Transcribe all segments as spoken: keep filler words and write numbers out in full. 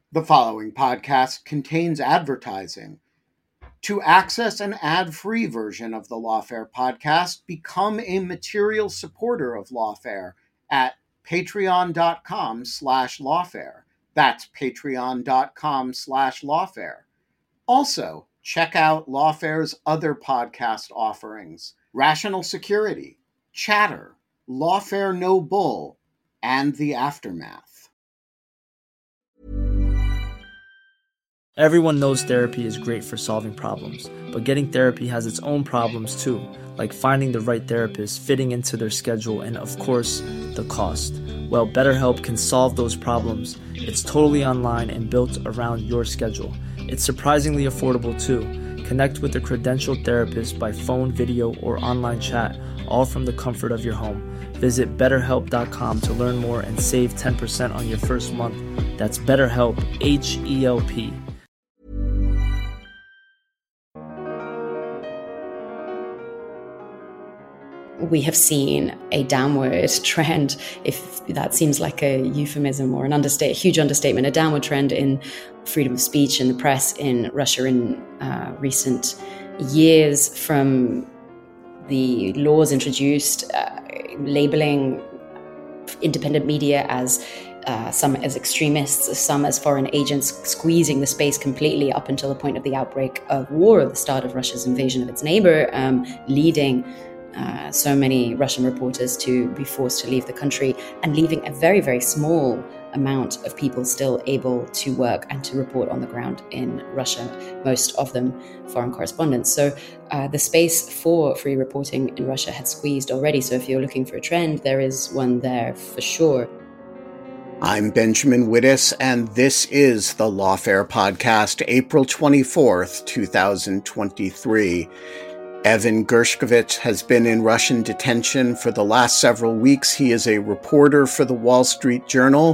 The following podcast contains advertising. To access an ad-free version of the Lawfare podcast, become a material supporter of Lawfare at patreon.com slash lawfare. That's patreon.com slash lawfare. Also, check out Lawfare's other podcast offerings: Rational Security, Chatter, Lawfare No Bull, and The Aftermath. Everyone knows therapy is great for solving problems, but getting therapy has its own problems too, like finding the right therapist, fitting into their schedule, and of course, the cost. Well, BetterHelp can solve those problems. It's totally online and built around your schedule. It's surprisingly affordable too. Connect with a credentialed therapist by phone, video, or online chat, all from the comfort of your home. Visit better help dot com to learn more and save ten percent on your first month. That's BetterHelp, H E L P. We have seen a downward trend, if that seems like a euphemism or an understate, a huge understatement, a downward trend in freedom of speech and the press in Russia in uh, recent years, from the laws introduced uh, labeling independent media as uh, some as extremists, some as foreign agents, squeezing the space completely up until the point of the outbreak of war, or the start of Russia's invasion of its neighbor, um, leading Uh, so many Russian reporters to be forced to leave the country, and leaving a very, very small amount of people still able to work and to report on the ground in Russia, most of them foreign correspondents. So uh, the space for free reporting in Russia had squeezed already. So if you're looking for a trend, there is one there for sure. I'm Benjamin Wittes, and this is the Lawfare Podcast, April twenty-fourth, twenty twenty-three. Evan Gershkovich has been in Russian detention for the last several weeks. He is a reporter for the Wall Street Journal,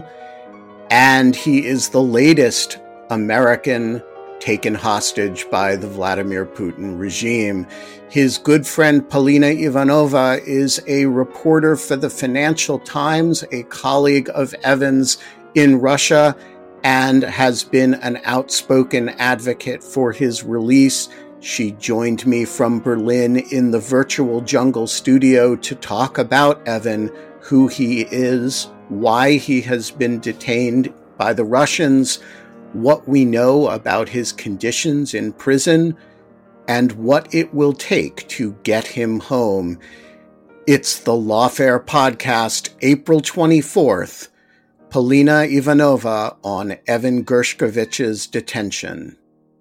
and he is the latest American taken hostage by the Vladimir Putin regime. His good friend Polina Ivanova is a reporter for the Financial Times, a colleague of Evan's in Russia, and has been an outspoken advocate for his release. She joined me from Berlin in the virtual Jungle studio to talk about Evan, who he is, why he has been detained by the Russians, what we know about his conditions in prison, and what it will take to get him home. It's the Lawfare Podcast, April twenty-fourth, Polina Ivanova on Evan Gershkovich's detention.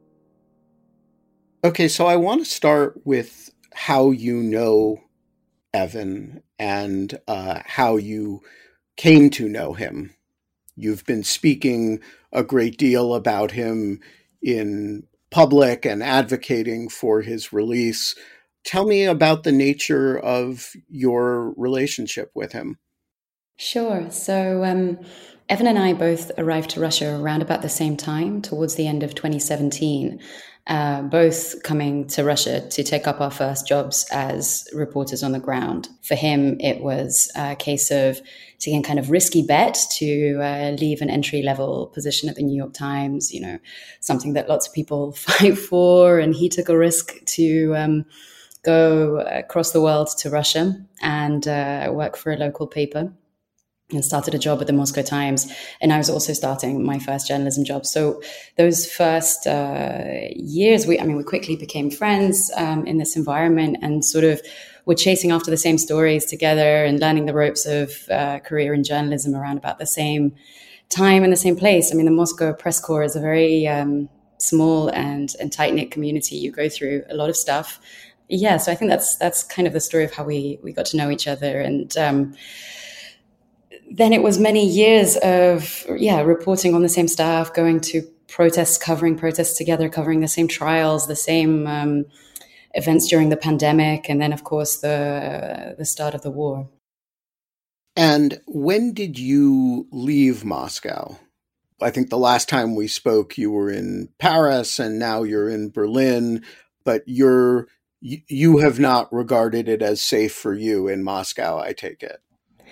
Okay, so I want to start with how you know Evan and uh, how you came to know him. You've been speaking a great deal about him in public and advocating for his release. Tell me about the nature of your relationship with him. Sure. So um, Evan and I both arrived to Russia around about the same time, towards the end of twenty seventeen. Uh, both coming to Russia to take up our first jobs as reporters on the ground. For him, it was a case of taking a kind of risky bet to uh, leave an entry-level position at the New York Times, you know, something that lots of people fight for. And he took a risk to um, go across the world to Russia and uh, work for a local paper, and started a job at the Moscow Times. And I was also starting my first journalism job. So those first uh, years, we, I mean, we quickly became friends um, in this environment, and sort of were chasing after the same stories together and learning the ropes of uh, career in journalism around about the same time and the same place. I mean, the Moscow press corps is a very um, small and, and tight-knit community. You go through a lot of stuff. Yeah, so I think that's that's kind of the story of how we, we got to know each other. And um then it was many years of, yeah, reporting on the same staff, going to protests, covering protests together, covering the same trials, the same um, events during the pandemic, and then, of course, the the start of the war. And when did you leave Moscow? I think the last time we spoke, you were in Paris, and now you're in Berlin, but you're you have not regarded it as safe for you in Moscow, I take it.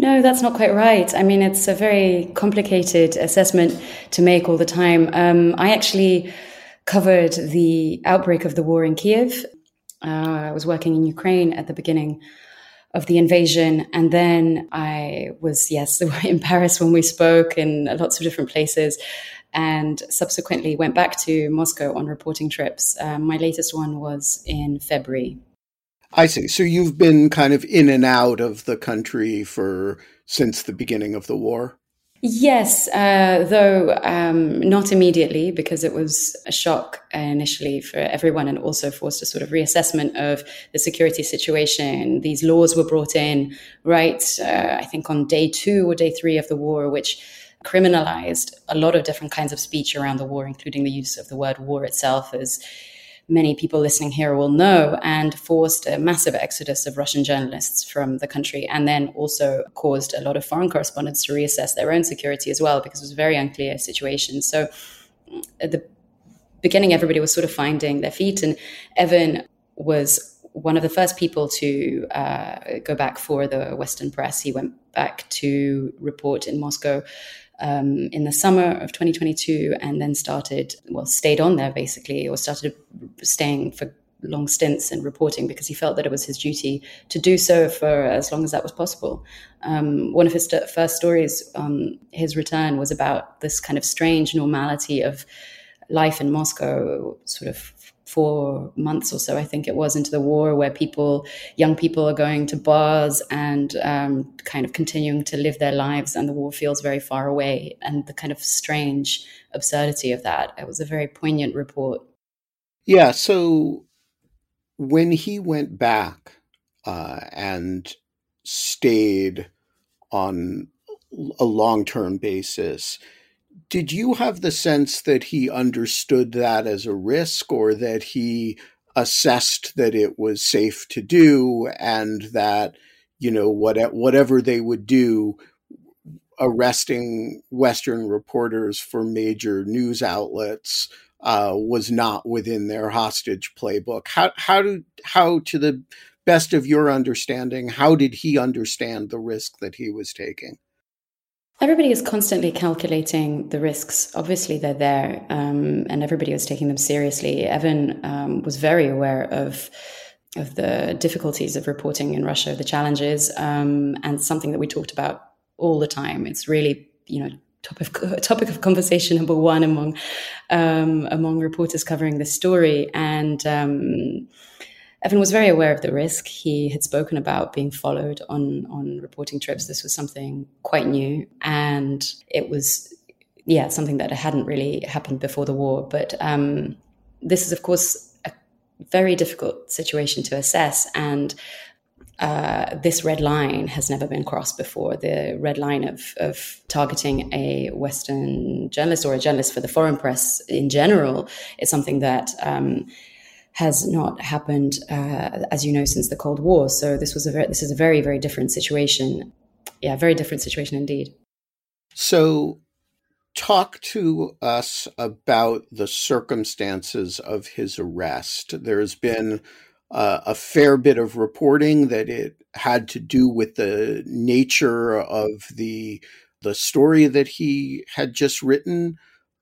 No, that's not quite right. I mean, it's a very complicated assessment to make all the time. Um, I actually covered the outbreak of the war in Kiev. Uh, I was working in Ukraine at the beginning of the invasion. And then I was, yes, in Paris when we spoke, in lots of different places, and subsequently went back to Moscow on reporting trips. Um, my latest one was in February. I see. So you've been kind of in and out of the country for since the beginning of the war? Yes, uh, though um, not immediately, because it was a shock initially for everyone and also forced a sort of reassessment of the security situation. These laws were brought in, right, uh, I think on day two or day three of the war, which criminalized a lot of different kinds of speech around the war, including the use of the word war itself, as many people listening here will know, and forced a massive exodus of Russian journalists from the country, and then also caused a lot of foreign correspondents to reassess their own security as well, because it was a very unclear situation. So at the beginning, everybody was sort of finding their feet, and Evan was one of the first people to uh, go back for the Western press. He went back to report in Moscow Um, in the summer of twenty twenty-two, and then started, well, stayed on there basically, or started staying for long stints and reporting because he felt that it was his duty to do so for as long as that was possible. Um, one of his st- first stories on his return was about this kind of strange normality of life in Moscow, sort of four months or so, I think it was, into the war, where people, young people are going to bars and um, kind of continuing to live their lives, and the war feels very far away, and the kind of strange absurdity of that. It was a very poignant report. Yeah, so when he went back uh, and stayed on a long-term basis, did you have the sense that he understood that as a risk, or that he assessed that it was safe to do, and that, you know, what, whatever they would do, arresting Western reporters for major news outlets uh, was not within their hostage playbook? How, how, do, how, to the best of your understanding, how did he understand the risk that he was taking? Everybody is constantly calculating the risks. Obviously, they're there, um, and everybody was taking them seriously. Evan um, was very aware of of the difficulties of reporting in Russia, the challenges, um, and something that we talked about all the time. It's really, you know, topic of, topic of conversation number one among um, among reporters covering this story. And um, Evan was very aware of the risk. He had spoken about being followed on, on reporting trips. This was something quite new. And it was, yeah, something that hadn't really happened before the war. But um, this is, of course, a very difficult situation to assess. And uh, this red line has never been crossed before. The red line of, of targeting a Western journalist, or a journalist for the foreign press in general, is something that Um, has not happened, uh, as you know, since the Cold War. So this was a very, this is a very, very different situation. Yeah, very different situation indeed. So talk to us about the circumstances of his arrest. There's been uh, a fair bit of reporting that it had to do with the nature of the the story that he had just written.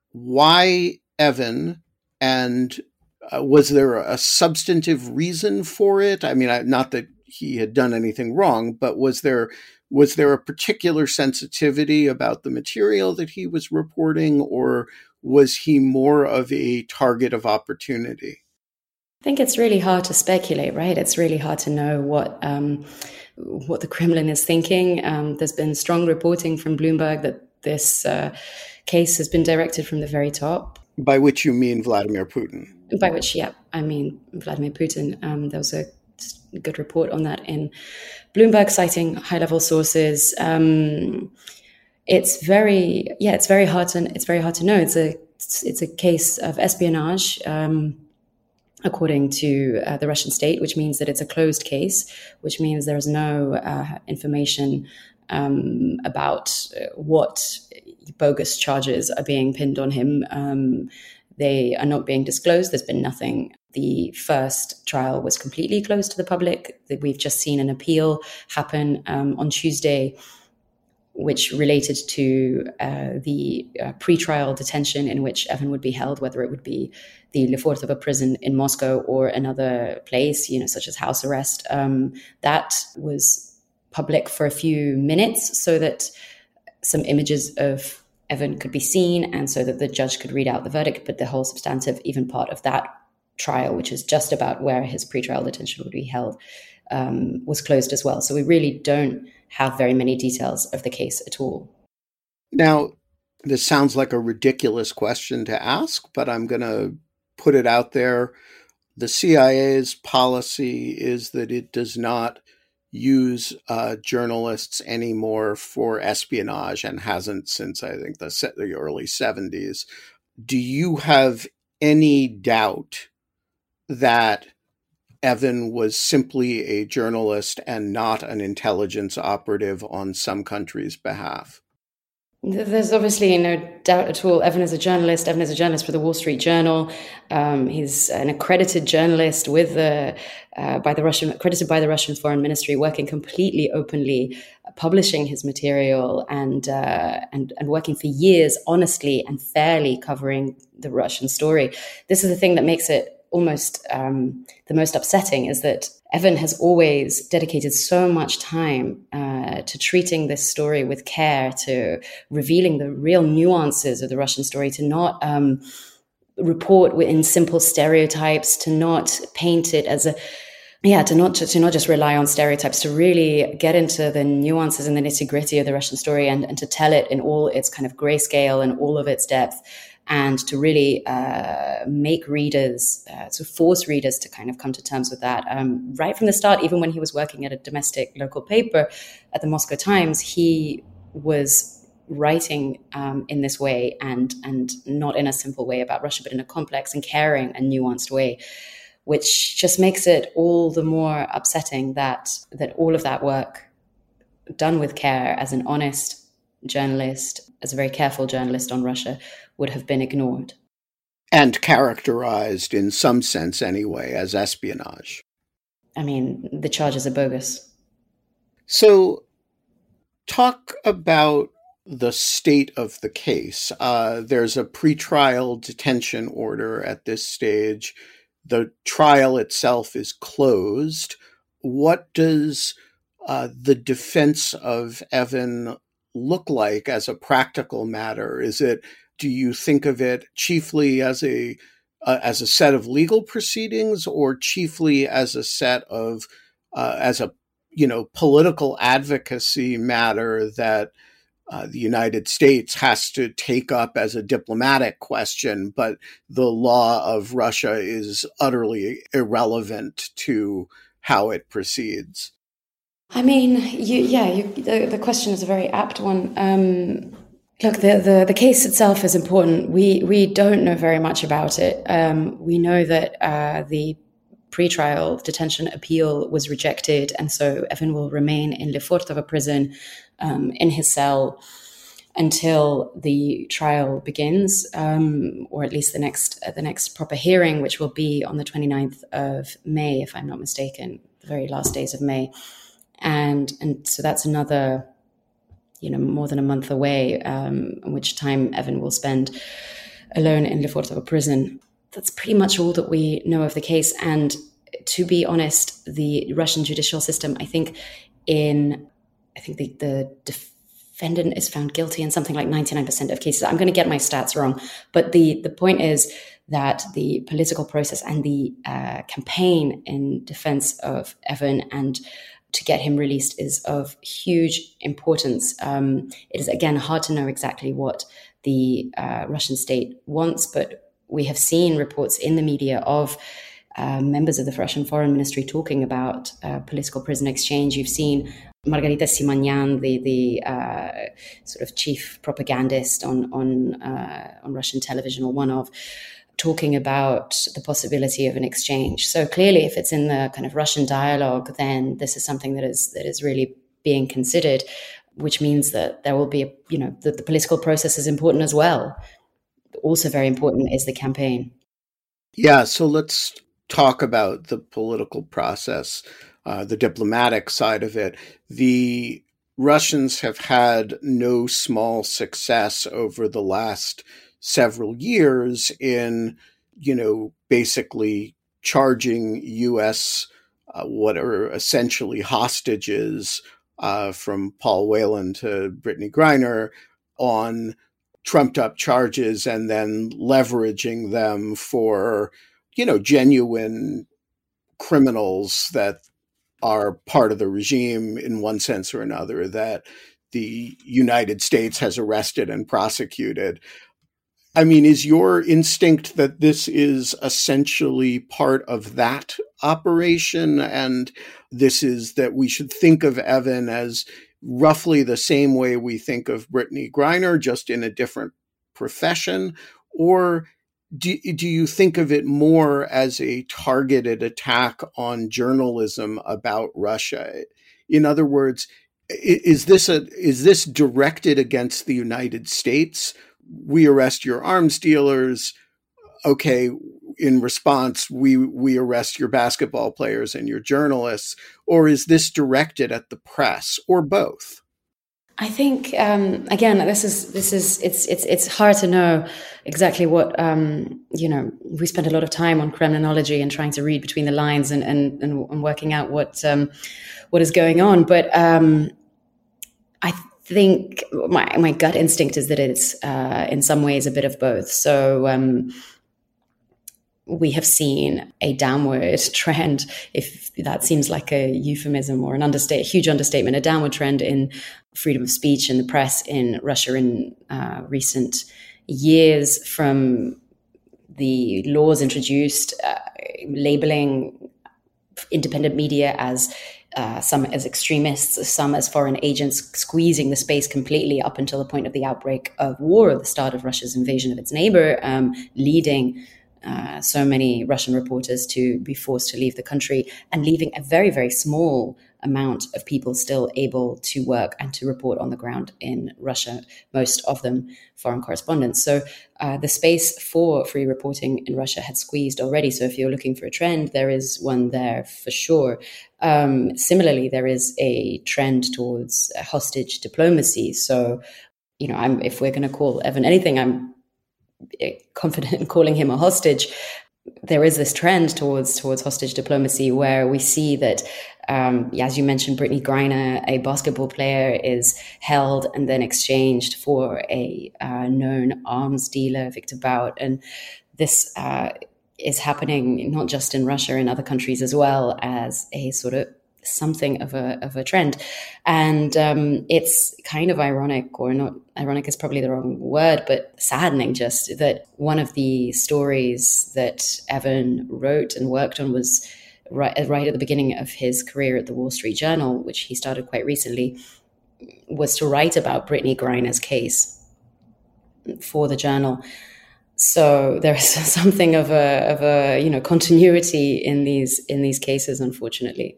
Why Evan, and Uh, was there a substantive reason for it? I mean, I, not that he had done anything wrong, but was there was there a particular sensitivity about the material that he was reporting, or was he more of a target of opportunity? I think it's really hard to speculate, right? It's really hard to know what um, what the Kremlin is thinking. Um, there's been strong reporting from Bloomberg that this uh, case has been directed from the very top. By which you mean Vladimir Putin? By which, yeah, I mean Vladimir Putin. Um, there was a good report on that in Bloomberg, citing high-level sources. Um, it's very, yeah, it's very hard to it's very hard to know. It's a it's a case of espionage, um, according to uh, the Russian state, which means that it's a closed case, which means there is no uh, information um, about what bogus charges are being pinned on him. Um, They are not being disclosed. There's been nothing. The first trial was completely closed to the public. We've just seen an appeal happen um, on Tuesday which related to uh, the uh, pre-trial detention in which Evan would be held, whether it would be the Lefortovo prison in Moscow or another place, you know, such as house arrest. Um, that was public for a few minutes so that some images of Evan could be seen and so that the judge could read out the verdict. But the whole substantive, even part of that trial, which is just about where his pre-trial detention would be held, um, was closed as well. So we really don't have very many details of the case at all. Now, this sounds like a ridiculous question to ask, but I'm going to put it out there. The C I A's policy is that it does not use uh, journalists anymore for espionage and hasn't since, I think, the, the early seventies. Do you have any doubt that Evan was simply a journalist and not an intelligence operative on some country's behalf? There's obviously no doubt at all. Evan is a journalist. Evan is a journalist for the Wall Street Journal. Um, he's an accredited journalist with the uh, by the Russian accredited by the Russian Foreign Ministry, working completely openly, uh, publishing his material and uh, and and working for years honestly and fairly covering the Russian story. This is the thing that makes it almost um, the most upsetting, is that Evan has always dedicated so much time uh, to treating this story with care, to revealing the real nuances of the Russian story, to not um, report in simple stereotypes, to not paint it as a Yeah, to not to not just rely on stereotypes, to really get into the nuances and the nitty-gritty of the Russian story and, and to tell it in all its kind of grayscale and all of its depth, and to really uh, make readers, uh, to force readers to kind of come to terms with that. Um, right from the start, even when he was working at a domestic local paper at the Moscow Times, he was writing um, in this way and and not in a simple way about Russia, but in a complex and caring and nuanced way, which just makes it all the more upsetting that that all of that work done with care as an honest journalist, as a very careful journalist on Russia, would have been ignored. And characterized, in some sense anyway, as espionage. I mean, the charges are bogus. So talk about the state of the case. Uh, there's a pretrial detention order at this stage. The trial itself is closed. What does uh, the defense of Evan look like as a practical matter? Is it, do you think of it chiefly as a uh, as a set of legal proceedings, or chiefly as a set of uh, as a you know political advocacy matter that Uh, the United States has to take up as a diplomatic question, but the law of Russia is utterly irrelevant to how it proceeds? I mean, you, yeah, you, the, the question is a very apt one. Um, look, the, the, the case itself is important. We we don't know very much about it. Um, we know that uh, the pre-trial detention appeal was rejected, and so Evan will remain in Lefortovo prison um, in his cell until the trial begins, um, or at least the next uh, the next proper hearing, which will be on the twenty-ninth of May, if I'm not mistaken, the very last days of May. And and so that's another, you know, more than a month away, um, in which time Evan will spend alone in Lefortovo prison. That's pretty much all that we know of the case. And to be honest, the Russian judicial system, I think in, I think the, the defendant is found guilty in something like ninety-nine percent of cases. I'm going to get my stats wrong. But the, the point is that the political process and the uh, campaign in defense of Evan and to get him released is of huge importance. Um, it is, again, hard to know exactly what the uh, Russian state wants, but we have seen reports in the media of uh, members of the Russian Foreign Ministry talking about uh, political prison exchange. You've seen Margarita Simonyan, the the uh, sort of chief propagandist on on uh, on Russian television, or one of, talking about the possibility of an exchange. So clearly, if it's in the kind of Russian dialogue, then this is something that is that is really being considered, which means that there will be, a, you know, that the political process is important as well. Also very important is the campaign. Yeah, so let's talk about the political process, uh, the diplomatic side of it. The Russians have had no small success over the last several years in, you know, basically charging U S uh, what are essentially hostages uh, from Paul Whelan to Brittany Griner on trumped up charges and then leveraging them for, you know, genuine criminals that are part of the regime in one sense or another that the United States has arrested and prosecuted. I mean, is your instinct that this is essentially part of that operation, and this is that we should think of Evan as roughly the same way we think of Brittany Griner, just in a different profession? Or do, do you think of it more as a targeted attack on journalism about Russia? In other words, is this a is this directed against the United States? We arrest your arms dealers. Okay, in response, we we arrest your basketball players and your journalists. Or is this directed at the press, or both? I think um, again, this is this is it's it's it's hard to know exactly what um, you know. We spend a lot of time on Kremlinology and trying to read between the lines and and, and working out what um, what is going on. But um, I think my my gut instinct is that it's uh, in some ways a bit of both. So. Um, we have seen a downward trend, if that seems like a euphemism or an understate, huge understatement, a downward trend in freedom of speech in the press in Russia in uh, recent years, from the laws introduced uh, labeling independent media as uh, some as extremists, some as foreign agents, squeezing the space completely up until the point of the outbreak of war, or the start of Russia's invasion of its neighbor, um, leading Uh, so many Russian reporters to be forced to leave the country, and leaving a very, very small amount of people still able to work and to report on the ground in Russia, most of them foreign correspondents. So uh, the space for free reporting in Russia had squeezed already. So if you're looking for a trend, there is one there for sure. Um, similarly, there is a trend towards hostage diplomacy. So, you know, I'm, if we're going to call Evan anything, I'm confident in calling him a hostage. There is this trend towards towards hostage diplomacy, where we see that, um, as you mentioned, Brittany Griner, a basketball player, is held and then exchanged for a uh, known arms dealer, Victor Bout. And this uh, is happening not just in Russia, in other countries as well, as a sort of something of a of a trend. And um, it's kind of ironic, or not ironic is probably the wrong word, but saddening just, that one of the stories that Evan wrote and worked on was right, right at the beginning of his career at the Wall Street Journal, which he started quite recently, was to write about Brittany Griner's case for the journal. So there's something of a of a you know continuity in these in these cases, unfortunately.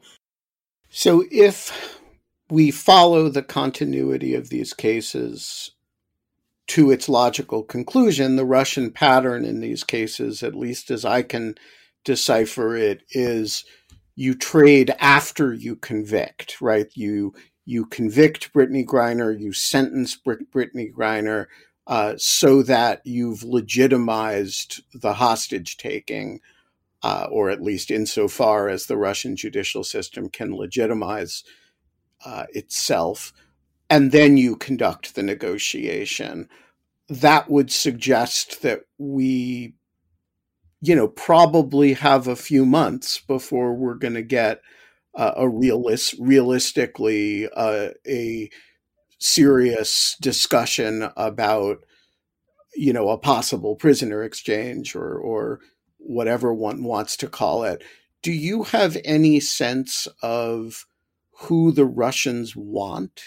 So if we follow the continuity of these cases to its logical conclusion, the Russian pattern in these cases, at least as I can decipher it, is you trade after you convict, right? You you convict Brittany Griner, you sentence Brit- Brittany Griner uh, so that you've legitimized the hostage taking. Uh, or at least insofar as the Russian judicial system can legitimize uh, itself, and then you conduct the negotiation. That would suggest that we, you know, probably have a few months before we're going to get uh, a realist, realistically uh, a serious discussion about, you know, a possible prisoner exchange, or or whatever one wants to call it. Do you have any sense of who the Russians want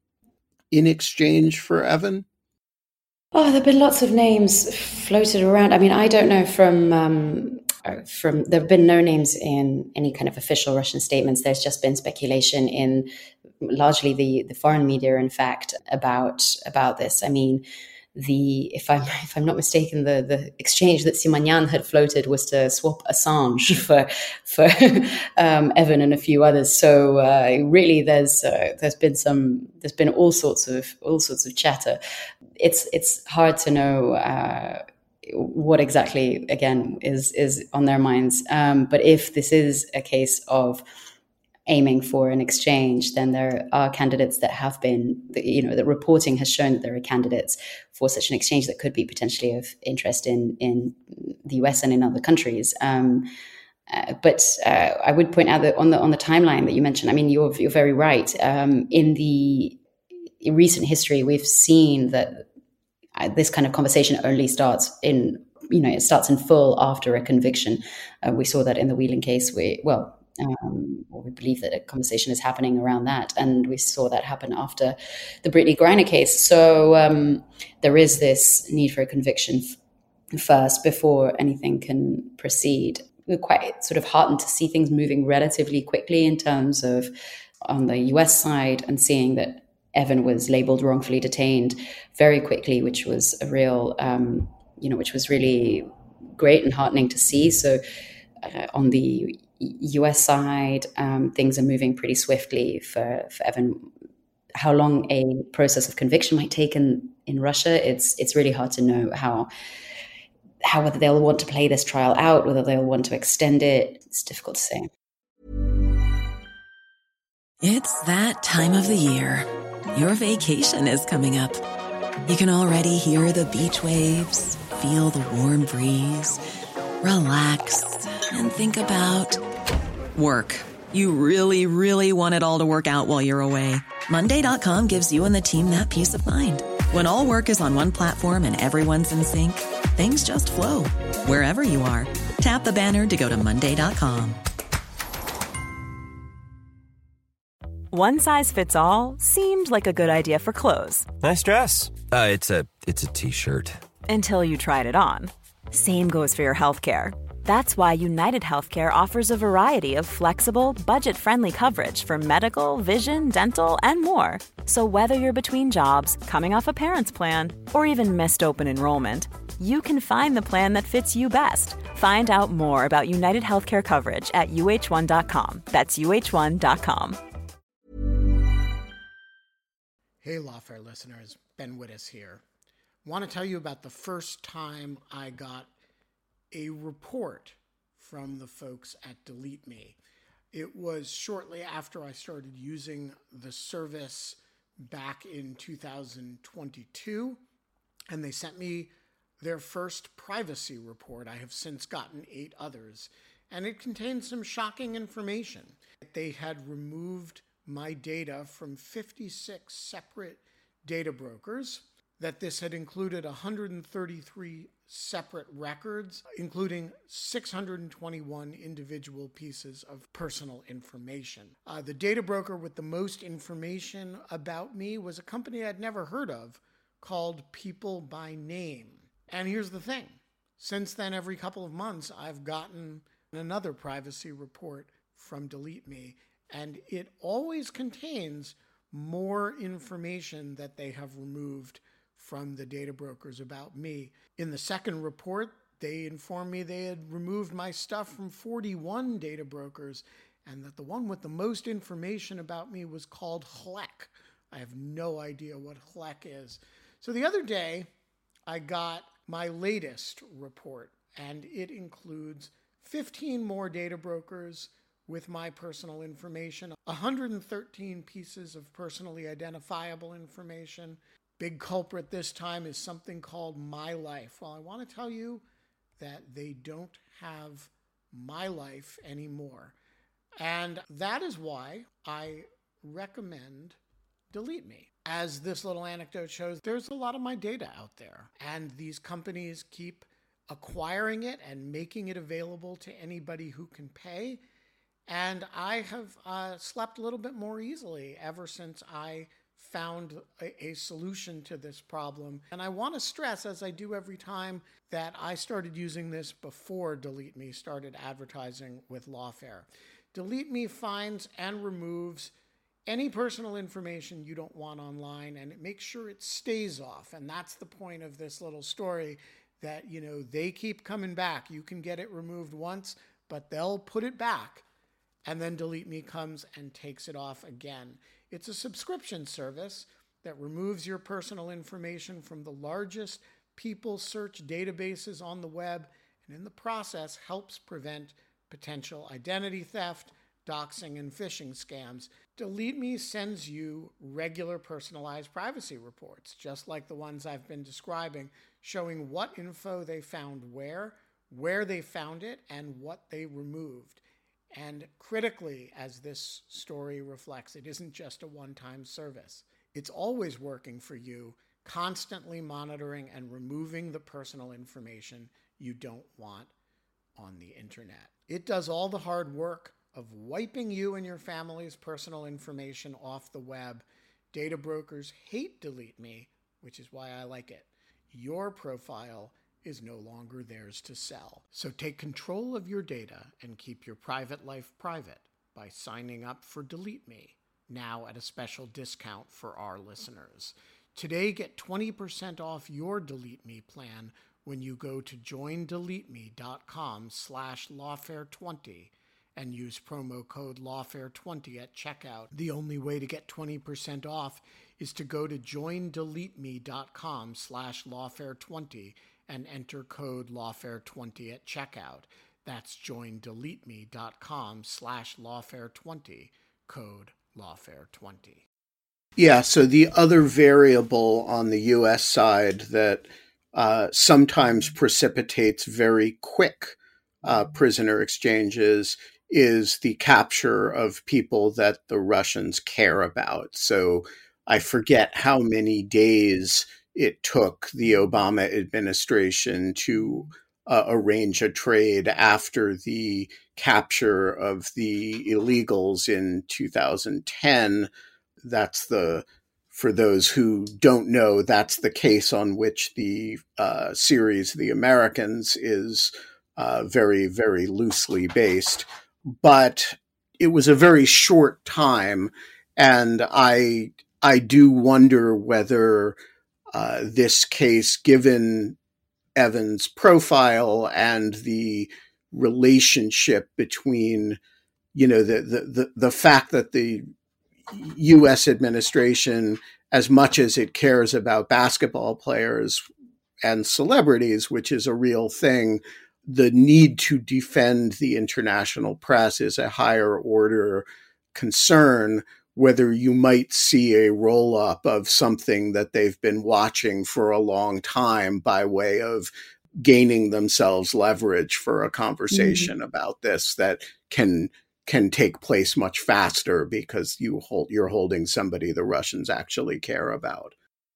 in exchange for Evan? Oh, there have been lots of names floated around. I mean, I don't know from um, from there have been no names in any kind of official Russian statements. There's just been speculation in largely the the foreign media, in fact, about about this. I mean, the, if I'm if I'm not mistaken, the the exchange that Simanyan had floated was to swap Assange for for um, Evan and a few others. So uh, really, there's uh, there's been some there's been all sorts of all sorts of chatter. It's it's hard to know uh, what exactly again is is on their minds. Um, but if this is a case of aiming for an exchange, then there are candidates that have been, you know, the reporting has shown that there are candidates for such an exchange that could be potentially of interest in, in the U S and in other countries. Um, uh, but uh, I would point out that on the on the timeline that you mentioned, I mean, you're you're very right. Um, in the in recent history, we've seen that uh, this kind of conversation only starts in, you know, it starts in full after a conviction. Uh, we saw that in the Whelan case. We well. Um, or we believe that a conversation is happening around that. And we saw that happen after the Brittany Griner case. So um, there is this need for a conviction f- first before anything can proceed. We're quite sort of heartened to see things moving relatively quickly in terms of on the U S side and seeing that Evan was labeled wrongfully detained very quickly, which was a real, um, you know, which was really great and heartening to see. So uh, on the U S side, um, things are moving pretty swiftly for, for Evan. How long a process of conviction might take in, in Russia, it's it's really hard to know how how whether they'll want to play this trial out, whether they'll want to extend it. It's difficult to say. It's that time of the year. Your vacation is coming up. You can already hear the beach waves, feel the warm breeze, relax, and think about work. You really, really want it all to work out while you're away. Monday dot com gives you and the team that peace of mind. When all work is on one platform and everyone's in sync, things just flow. Wherever you are, tap the banner to go to Monday dot com. One size fits all seemed like a good idea for clothes. Nice dress. Uh, it's a it's a t-shirt. Until you tried it on. Same goes for your healthcare. That's why United Healthcare offers a variety of flexible, budget-friendly coverage for medical, vision, dental, and more. So whether you're between jobs, coming off a parent's plan, or even missed open enrollment, you can find the plan that fits you best. Find out more about United Healthcare coverage at U H one dot com. That's U H one dot com. Hey, Lawfare listeners, Ben Wittes here. Want to tell you about the first time I got a report from the folks at Delete Me. It was shortly after I started using the service back in two thousand twenty-two, and they sent me their first privacy report. I have since gotten eight others, and it contained some shocking information. They had removed my data from fifty-six separate data brokers, that this had included one hundred thirty-three separate records, including six hundred twenty-one individual pieces of personal information. Uh, the data broker with the most information about me was a company I'd never heard of called People by Name. And here's the thing. Since then, every couple of months, I've gotten another privacy report from Delete Me, and it always contains more information that they have removed from the data brokers about me. In the second report, they informed me they had removed my stuff from forty-one data brokers, and that the one with the most information about me was called H L E C. I have no idea what H L E C is. So the other day, I got my latest report, and it includes fifteen more data brokers with my personal information, one hundred thirteen pieces of personally identifiable information. Big culprit this time is something called My Life. Well, I want to tell you that they don't have My Life anymore. And that is why I recommend Delete Me. As this little anecdote shows, there's a lot of my data out there, and these companies keep acquiring it and making it available to anybody who can pay. And I have uh, slept a little bit more easily ever since I found a, a solution to this problem. And I want to stress, as I do every time, that I started using this before Delete Me started advertising with Lawfare. Delete Me finds and removes any personal information you don't want online, and make sure it stays off. And that's the point of this little story, that, you know, they keep coming back. You can get it removed once, but they'll put it back. And then Delete Me comes and takes it off again. It's a subscription service that removes your personal information from the largest people search databases on the web, and in the process helps prevent potential identity theft, doxing, and phishing scams. Delete Me sends you regular personalized privacy reports, just like the ones I've been describing, showing what info they found where, where they found it, and what they removed. And critically, as this story reflects, it isn't just a one-time service. It's always working for you, constantly monitoring and removing the personal information you don't want on the internet. It does all the hard work of wiping you and your family's personal information off the web. Data brokers hate Delete Me, which is why I like it. Your profile is no longer theirs to sell. So take control of your data and keep your private life private by signing up for Delete Me, now at a special discount for our listeners. Today, get twenty percent off your Delete Me plan when you go to joindeleteme.com slash lawfare20 and use promo code lawfare twenty at checkout. The only way to get twenty percent off is to go to joindeleteme.com slash lawfare20 and enter code lawfare twenty at checkout. That's joindeleteme.com slash lawfare20, code lawfare twenty. Yeah, so the other variable on the U S side that uh, sometimes precipitates very quick uh, prisoner exchanges is the capture of people that the Russians care about. So I forget how many days it took the Obama administration to uh, arrange a trade after the capture of the illegals in two thousand ten. That's the, for those who don't know, that's the case on which the uh, series The Americans is uh, very, very loosely based. But it was a very short time, and I I do wonder whether Uh, this case, given Evan's profile and the relationship between, you know, the, the, the, the fact that the U S administration, as much as it cares about basketball players and celebrities, which is a real thing, the need to defend the international press is a higher order concern, whether you might see a roll-up of something that they've been watching for a long time by way of gaining themselves leverage for a conversation mm-hmm. about this that can can take place much faster because you hold, you're holding somebody the Russians actually care about.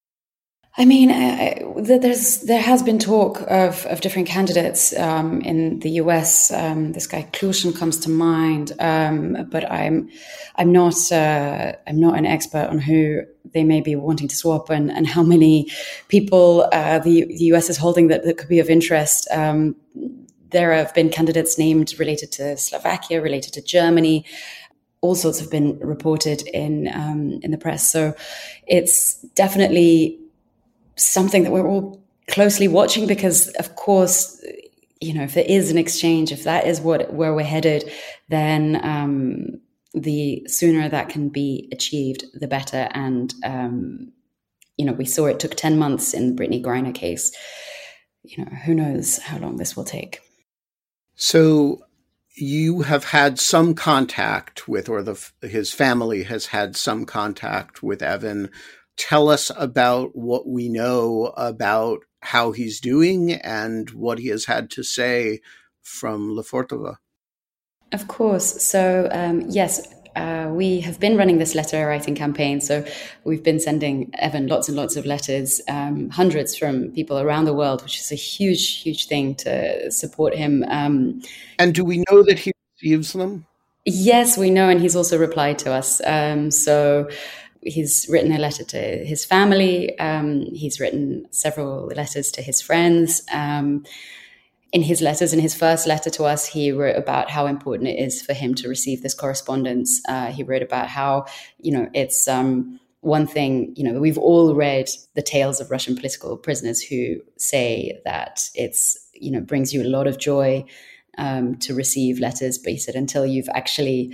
I mean, I, there's there has been talk of, of different candidates um, in the U S. Um, this guy Klushin comes to mind, um, but I'm I'm not uh, I'm not an expert on who they may be wanting to swap and, and how many people uh, the, the U S is holding that, that could be of interest. Um, there have been candidates named related to Slovakia, related to Germany. All sorts have been reported in um, in the press. So it's definitely something that we're all closely watching because, of course, you know, if there is an exchange, if that is what where we're headed, then um, the sooner that can be achieved, the better. And, um, you know, we saw it took ten months in the Brittany Griner case. You know, who knows how long this will take. So you have had some contact with, or the his family has had some contact with Evan. Tell us about what we know about how he's doing and what he has had to say from Lefortova. Of course. So, um, yes, uh, we have been running this letter writing campaign. So we've been sending Evan lots and lots of letters, um, hundreds from people around the world, which is a huge, huge thing to support him. Um, and do we know that he receives them? Yes, we know. And he's also replied to us. Um, so... He's written a letter to his family. Um, he's written several letters to his friends. Um, in his letters, in his first letter to us, he wrote about how important it is for him to receive this correspondence. Uh, he wrote about how, you know, it's um, one thing, you know, we've all read the tales of Russian political prisoners who say that it's, you know, brings you a lot of joy um, to receive letters. But he said, until you've actually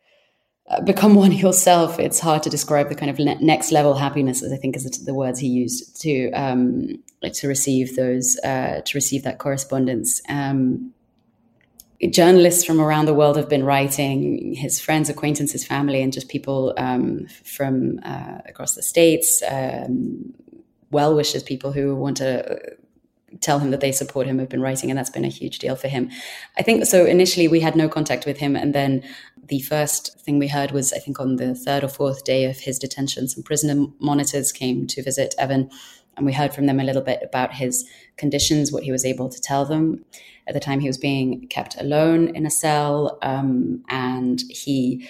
become one yourself, it's hard to describe the kind of ne- next level happiness, as I think is the, the words he used, to um, to receive those uh, to receive that correspondence. Um, journalists from around the world have been writing, his friends, acquaintances, family, and just people um, from uh, across the States, um, well-wishers, people who want to tell him that they support him, have been writing, and that's been a huge deal for him. I think so. Initially, we had no contact with him, and then the first thing we heard was, I think, on the third or fourth day of his detention, some prisoner monitors came to visit Evan, and we heard from them a little bit about his conditions, what he was able to tell them. At the time, he was being kept alone in a cell, um, and he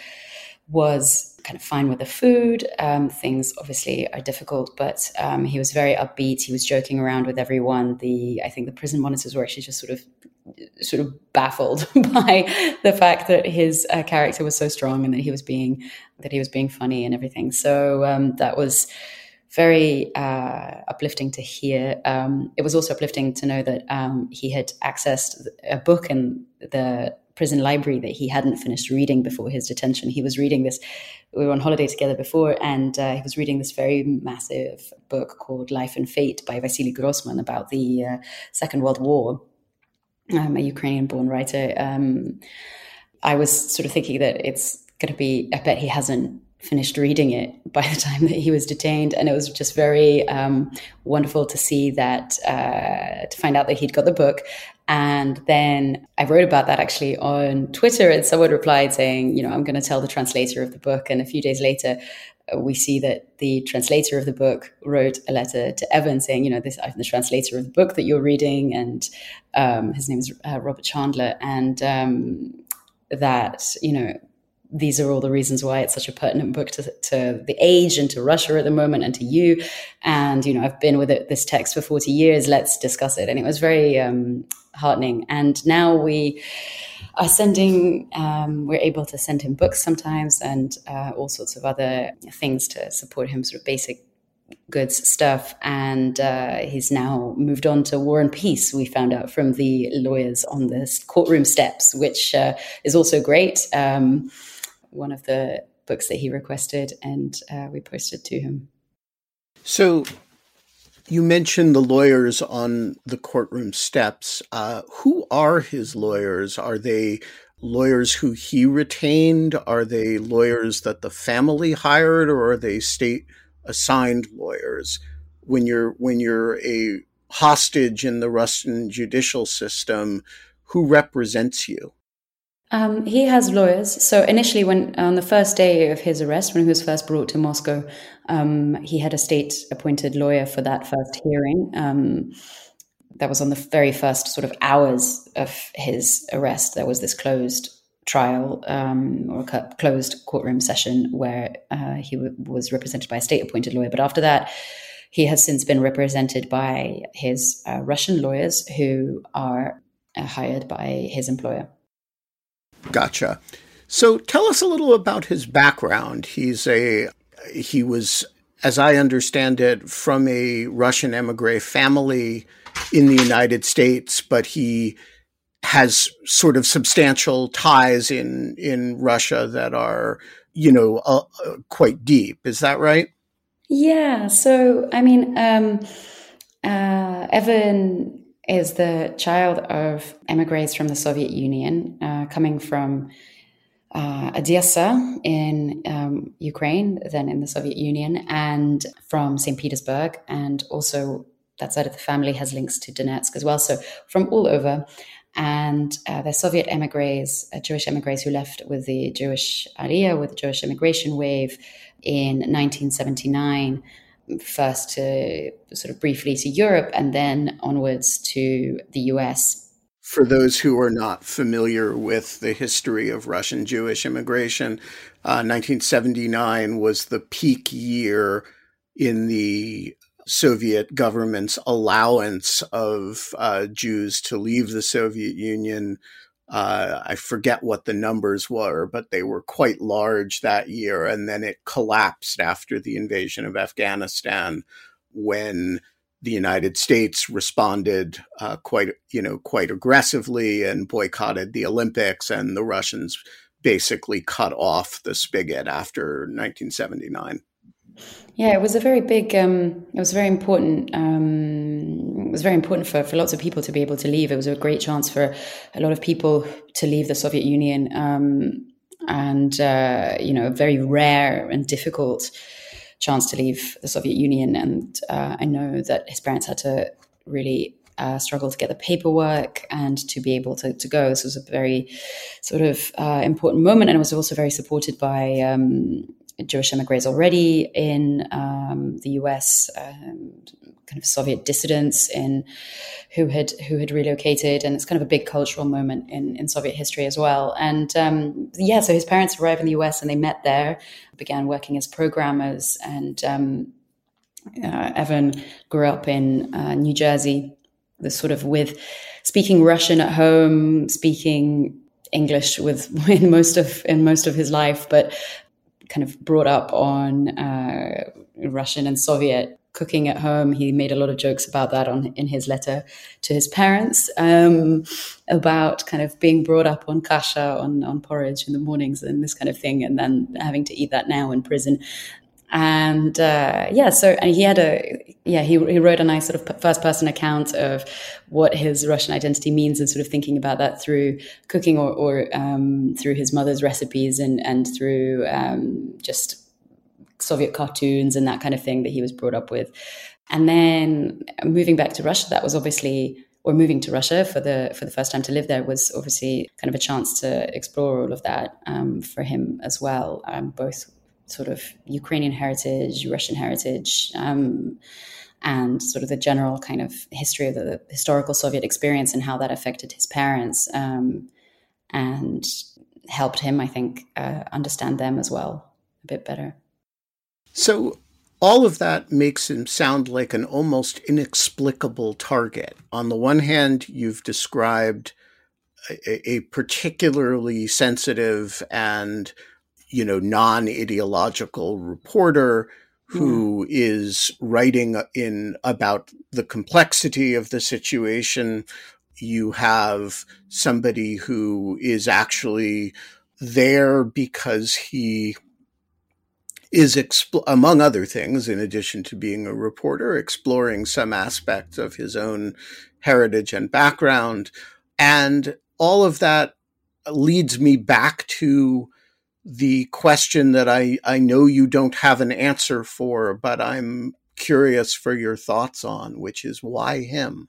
was kind of fine with the food. Um, things obviously are difficult, but um, he was very upbeat. He was joking around with everyone. The I think the prison monitors were actually just sort of sort of baffled by the fact that his uh, character was so strong and that he was being that he was being funny and everything. So um, that was very uh, uplifting to hear. Um, it was also uplifting to know that um, he had accessed a book in the prison library that he hadn't finished reading before his detention. He was reading this, we were on holiday together before, and uh, he was reading this very massive book called Life and Fate by Vasily Grossman about the uh, Second World War, um, a Ukrainian-born writer. Um, I was sort of thinking that it's going to be, I bet he hasn't finished reading it by the time that he was detained. And it was just very um, wonderful to see that, uh, to find out that he'd got the book. And then I wrote about that actually on Twitter, and someone replied saying, you know, I'm going to tell the translator of the book. And a few days later, uh, we see that the translator of the book wrote a letter to Evan saying, you know, this, I'm the translator of the book that you're reading. And um, his name is uh, Robert Chandler. And um, that, you know, these are all the reasons why it's such a pertinent book to, to the age and to Russia at the moment and to you. And, you know, I've been with it, this text for forty years. Let's discuss it. And it was very um, heartening. And now we are sending, um, we're able to send him books sometimes and uh, all sorts of other things to support him, sort of basic goods stuff. And uh, he's now moved on to War and Peace, we found out from the lawyers on the courtroom steps, which uh, is also great. Um, one of the books that he requested, and uh, we posted to him. So you mentioned the lawyers on the courtroom steps. Uh, who are his lawyers? Are they lawyers who he retained? Are they lawyers that the family hired, or are they state assigned lawyers? When you're when you're a hostage in the Russian judicial system, who represents you? Um, he has lawyers. So initially, when on the first day of his arrest, when he was first brought to Moscow, um, he had a state-appointed lawyer for that first hearing. Um, that was on the very first sort of hours of his arrest. There was this closed trial um, or a closed courtroom session where uh, he w- was represented by a state-appointed lawyer. But after that, he has since been represented by his uh, Russian lawyers who are uh, hired by his employer. Gotcha. So tell us a little about his background. He's a, he was, as I understand it, from a Russian emigre family in the United States, but he has sort of substantial ties in, in Russia that are, you know, uh, uh, quite deep. Is that right? Yeah. So, I mean, um, uh, Evan is the child of emigres from the Soviet Union, uh, coming from uh, Odessa in um, Ukraine, then in the Soviet Union, and from Saint Petersburg. And also that side of the family has links to Donetsk as well. So from all over. And uh, they're Soviet emigres, uh, Jewish emigres who left with the Jewish Aliyah, with the Jewish immigration wave in nineteen seventy-nine, first to sort of briefly to Europe and then onwards to the U S. For those who are not familiar with the history of Russian Jewish immigration, uh, nineteen seventy-nine was the peak year in the Soviet government's allowance of uh, Jews to leave the Soviet Union. Uh, I forget what the numbers were, but they were quite large that year. And then it collapsed after the invasion of Afghanistan, when the United States responded uh, quite, you know, quite aggressively and boycotted the Olympics, and the Russians basically cut off the spigot after nineteen seventy-nine. Yeah, it was a very big, um, it was very important. Um, it was very important for, for lots of people to be able to leave. It was a great chance for a lot of people to leave the Soviet Union. Um, and, uh, you know, a very rare and difficult chance to leave the Soviet Union. And uh, I know that his parents had to really uh, struggle to get the paperwork and to be able to, to go. This was a very sort of uh, important moment. And it was also very supported by um Jewish immigrants already in um, the U S, um, kind of Soviet dissidents in who had who had relocated, and it's kind of a big cultural moment in, in Soviet history as well. And um, yeah, so his parents arrived in the U S and they met there, began working as programmers, and um, uh, Evan grew up in uh, New Jersey, the sort of with speaking Russian at home, speaking English with in most of in most of his life, but kind of brought up on uh, Russian and Soviet cooking at home. He made a lot of jokes about that on in his letter to his parents, um, about kind of being brought up on kasha, on, on porridge in the mornings and this kind of thing, and then having to eat that now in prison. And uh, yeah, so and he had a yeah he he wrote a nice sort of first person account of what his Russian identity means, and sort of thinking about that through cooking or, or um, through his mother's recipes, and and through um, just Soviet cartoons and that kind of thing that he was brought up with. And then moving back to Russia, that was obviously, or moving to Russia for the for the first time to live there was obviously kind of a chance to explore all of that um, for him as well, um, both sort of Ukrainian heritage, Russian heritage, um, and sort of the general kind of history of the historical Soviet experience and how that affected his parents, um, and helped him, I think, uh, understand them as well a bit better. So all of that makes him sound like an almost inexplicable target. On the one hand, you've described a, a particularly sensitive and you know, non-ideological reporter who yeah. is writing in about the complexity of the situation. You have somebody who is actually there because he is, expl- among other things, in addition to being a reporter, exploring some aspects of his own heritage and background. And all of that leads me back to the question that I, I know you don't have an answer for, but I'm curious for your thoughts on, which is why him?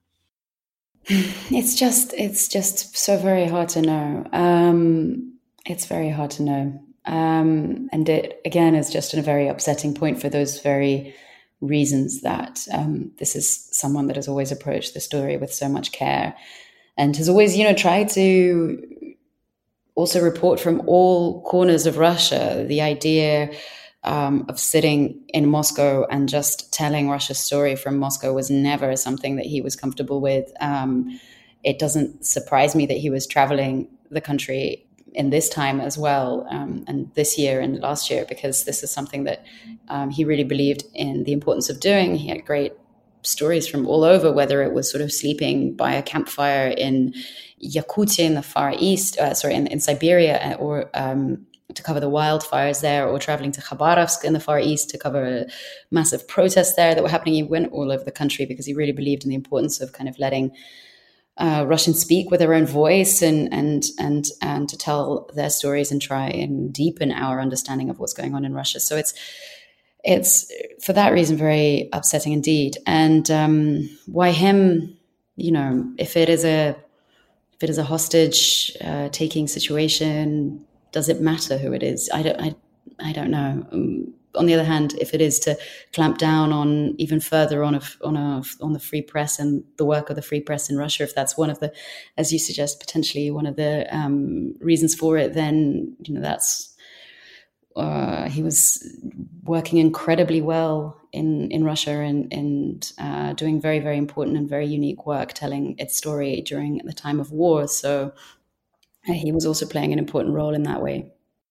It's just, it's just so very hard to know. Um, it's very hard to know. Um, and it, again, is just a very upsetting point for those very reasons that um, this is someone that has always approached the story with so much care and has always, you know, tried to also report from all corners of Russia. The idea um, of sitting in Moscow and just telling Russia's story from Moscow was never something that he was comfortable with. Um, it doesn't surprise me that he was traveling the country in this time as well, um, and this year and last year, because this is something that um, he really believed in the importance of doing. He had great stories from all over, whether it was sort of sleeping by a campfire in Yakutia in the Far East, uh, sorry, in, in Siberia, or um, to cover the wildfires there, or traveling to Khabarovsk in the Far East to cover a massive protests there that were happening. He went all over the country because he really believed in the importance of kind of letting uh, Russians speak with their own voice and and and and to tell their stories and try and deepen our understanding of what's going on in Russia. So it's it's for that reason very upsetting indeed. And um, why him? You know, if it is a if it is a hostage uh, taking situation, does it matter who it is? I don't. I, I don't know. Um, on the other hand, if it is to clamp down on even further on a, on a, on the free press and the work of the free press in Russia, if that's one of the, as you suggest, potentially one of the um, reasons for it, then you know that's uh, he was working incredibly well in, in Russia and, and uh, doing very, very important and very unique work, telling its story during the time of war. So uh, he was also playing an important role in that way.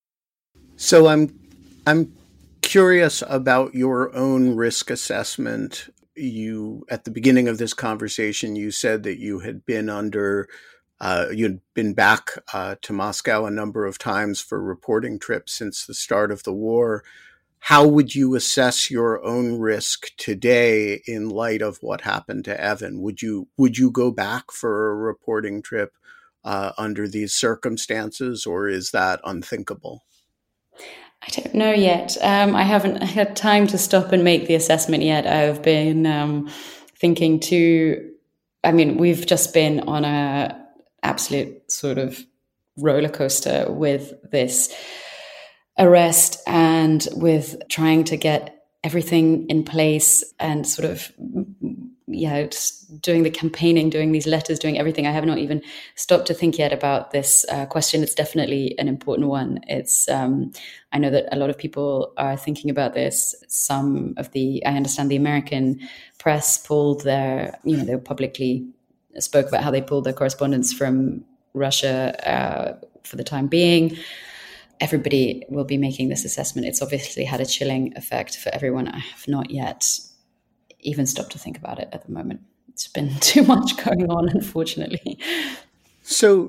So I'm I'm curious about your own risk assessment. You, at the beginning of this conversation, you said that you had been under, uh, you'd been back uh, to Moscow a number of times for reporting trips since the start of the war. How would you assess your own risk today in light of what happened to Evan? Would you would you go back for a reporting trip uh, under these circumstances, or is that unthinkable? I don't know yet. Um, I haven't had time to stop and make the assessment yet. I've been um, thinking too. I mean, we've just been on a absolute sort of roller coaster with this arrest and with trying to get everything in place and sort of, yeah, just doing the campaigning, doing these letters, doing everything. I have not even stopped to think yet about this uh, question. It's definitely an important one. It's, um, I know that a lot of people are thinking about this. Some of the, I understand the American press pulled their, you know, they publicly spoke about how they pulled their correspondence from Russia uh, for the time being. Everybody will be making this assessment. It's obviously had a chilling effect for everyone. I have not yet even stopped to think about it at the moment. It's been too much going on, unfortunately. So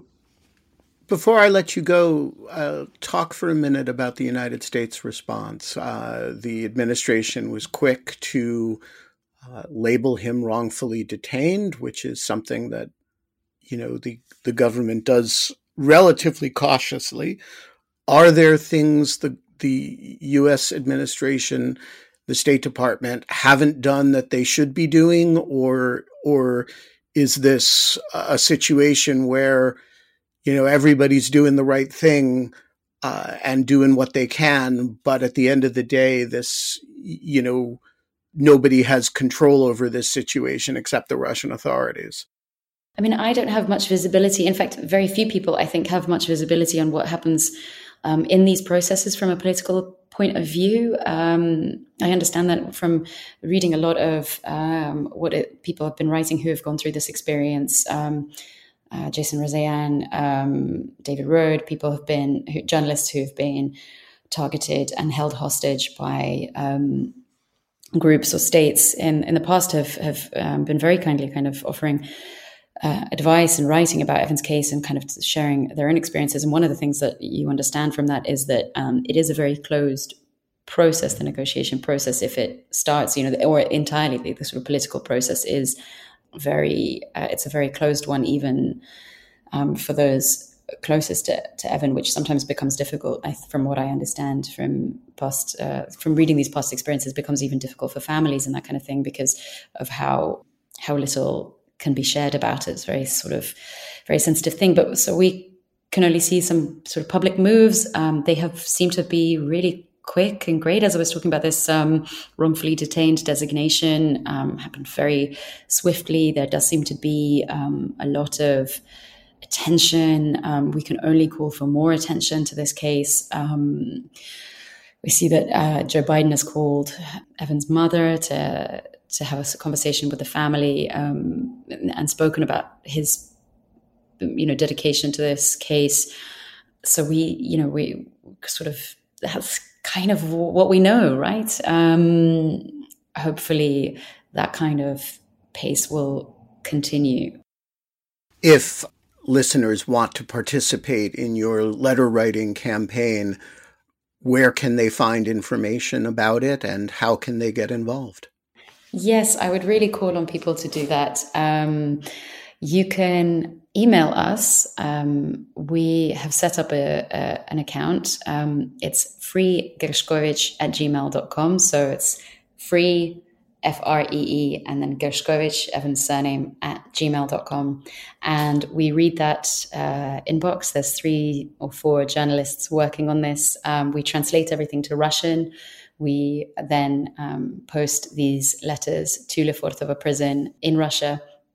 before I let you go, uh, talk for a minute about the United States response. Uh, the administration was quick to uh, label him wrongfully detained, which is something that, you know, the, the government does relatively cautiously. Are there things the the U S administration, the State Department haven't done that they should be doing, or or is this a situation where, you know, everybody's doing the right thing uh, and doing what they can, but at the end of the day, this, you know, nobody has control over this situation except the Russian authorities? I mean, I don't have much visibility. In fact, very few people, I think, have much visibility on what happens um, in these processes from a political point of view. Um, I understand that from reading a lot of um, what it, people have been writing who have gone through this experience. Um, uh, Jason Rezaian, um, David Rode, people have been, who, journalists who have been targeted and held hostage by um, groups or states in, in the past have, have um, been very kindly kind of offering Uh, advice and writing about Evan's case and kind of sharing their own experiences. And one of the things that you understand from that is that um, it is a very closed process, the negotiation process. If it starts, you know, or entirely the, the sort of political process is very, uh, it's a very closed one, even um, for those closest to, to Evan, which sometimes becomes difficult, I, from what I understand from past, uh, from reading these past experiences, becomes even difficult for families and that kind of thing because of how how little can be shared about it. It's very sort of very sensitive thing. But so we can only see some sort of public moves. Um, they have seemed to be really quick and great. As I was talking about, this um, wrongfully detained designation um, happened very swiftly. There does seem to be um, a lot of attention. Um, we can only call for more attention to this case. Um, we see that uh, Joe Biden has called Evan's mother to to have a conversation with the family um, and, and spoken about his, you know, dedication to this case. So we, you know, we sort of, that's kind of what we know, right? Um, hopefully that kind of pace will continue. If listeners want to participate in your letter writing campaign, where can they find information about it and how can they get involved? Yes, I would really call on people to do that. Um, you can email us. Um, we have set up a, a, an account. Um, it's freegershkovich at gmail dot com. So it's free, F R E E, and then Gershkovich, Evan's surname, at gmail dot com. And we read that uh, inbox. There's three or four journalists working on this. Um, we translate everything to Russian. We then um, post these letters to Lefortovo prison in Russia.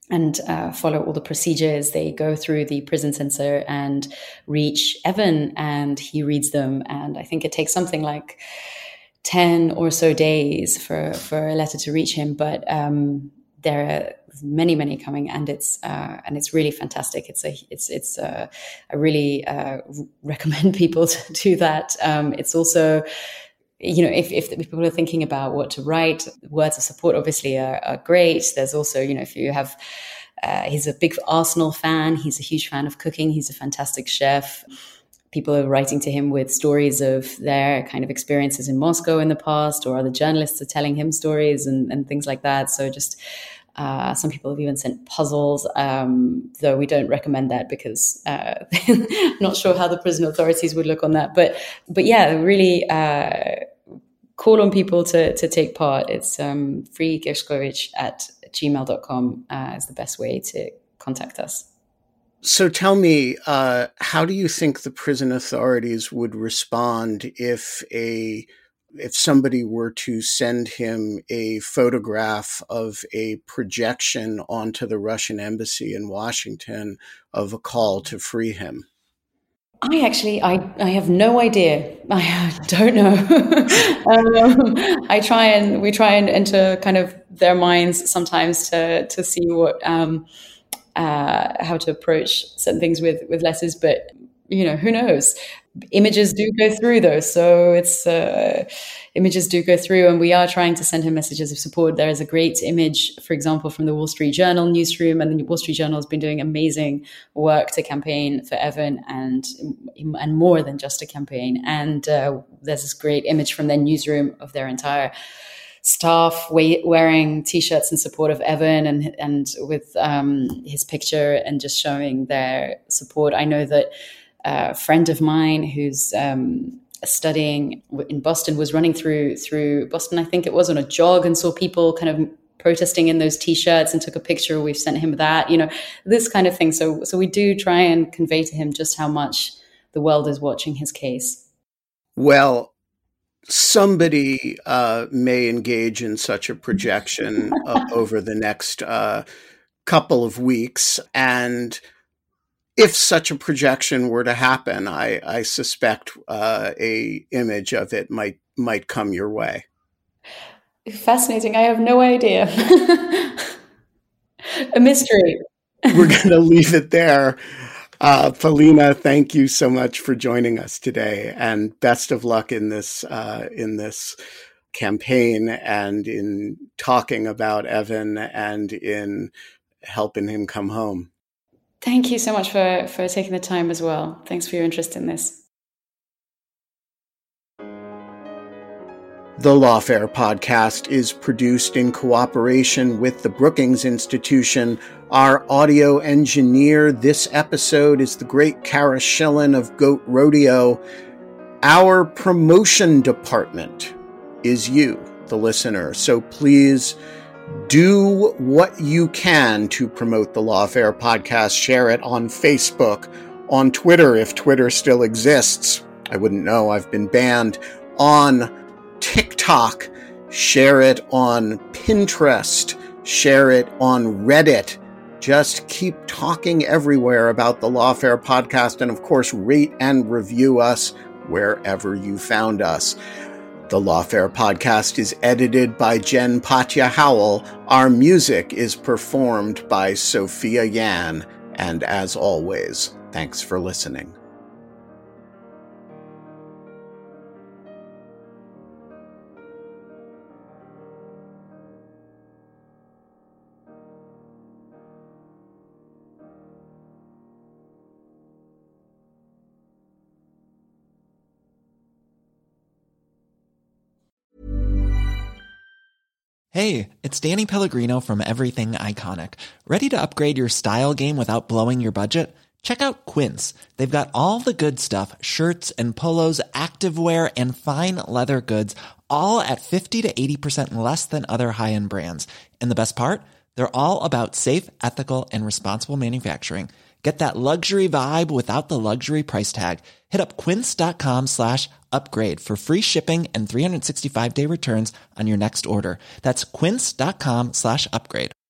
and uh, follow all the procedures. They go through the prison censor and reach Evan, and he reads them. And I think it takes something like ten or so days for, for a letter to reach him. But um, there are many, many coming, and it's uh, and it's really fantastic. It's a it's it's uh, I really uh, recommend people to do that. Um, it's also, you know, if, if people are thinking about what to write, words of support obviously are, are great. There's also, you know, if you have, uh, he's a big Arsenal fan. He's a huge fan of cooking. He's a fantastic chef. People are writing to him with stories of their kind of experiences in Moscow in the past, or other journalists are telling him stories and, and things like that. So just Uh, some people have even sent puzzles, um, though we don't recommend that because uh, I'm not sure how the prison authorities would look on that. But but yeah, really uh, call on people to to take part. It's um, free gershkovich at gmail dot com uh, is the best way to contact us. So tell me, uh, how do you think the prison authorities would respond if a if somebody were to send him a photograph of a projection onto the Russian embassy in Washington of a call to free him? I actually, I, I have no idea. I don't know. um, I try and, we try and enter kind of their minds sometimes to, to see what, um, uh, how to approach certain things with, with letters, but you know, who knows? Images do go through though. So it's, uh, images do go through, and we are trying to send him messages of support. There is a great image, for example, from the Wall Street Journal newsroom, and the Wall Street Journal has been doing amazing work to campaign for Evan, and, and more than just a campaign. And, uh, there's this great image from their newsroom of their entire staff wearing T-shirts in support of Evan, and and with um, his picture, and just showing their support. I know that a friend of mine who's um, studying in Boston was running through through Boston, I think it was, on a jog, and saw people kind of protesting in those T-shirts and took a picture. We've sent him that, you know, this kind of thing. So so we do try and convey to him just how much the world is watching his case. Well, somebody uh, may engage in such a projection uh, over the next uh, couple of weeks, and if such a projection were to happen, I, I suspect uh, a image of it might might come your way. Fascinating. I have no idea. A mystery. We're going to leave it there. Uh, Polina, thank you so much for joining us today, and best of luck in this uh, in this campaign, and in talking about Evan, and in helping him come home. Thank you so much for, for taking the time as well. Thanks for your interest in this. The Lawfare podcast is produced in cooperation with the Brookings Institution. Our audio engineer this episode is the great Kara Schillen of Goat Rodeo. Our promotion department is you, the listener. So please do what you can to promote the Lawfare podcast. Share it on Facebook, on Twitter, if Twitter still exists. I wouldn't know. I've been banned. On TikTok. Share it on Pinterest. Share it on Reddit. Just keep talking everywhere about the Lawfare podcast. And of course, rate and review us wherever you found us. The Lawfare podcast is edited by Jen Patja Howell. Our music is performed by Sophia Yan. And as always, thanks for listening. Hey, it's Danny Pellegrino from Everything Iconic. Ready to upgrade your style game without blowing your budget? Check out Quince. They've got all the good stuff, shirts and polos, activewear, and fine leather goods, all at fifty to eighty percent less than other high-end brands. And the best part? They're all about safe, ethical, and responsible manufacturing. Get that luxury vibe without the luxury price tag. Hit up quince.com slash upgrade for free shipping and three sixty-five day returns on your next order. That's quince.com slash upgrade.